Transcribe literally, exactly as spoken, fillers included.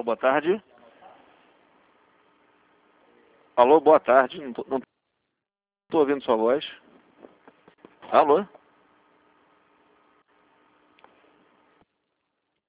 Alô, boa tarde. Alô, boa tarde. Não tô, não tô ouvindo sua voz. Alô?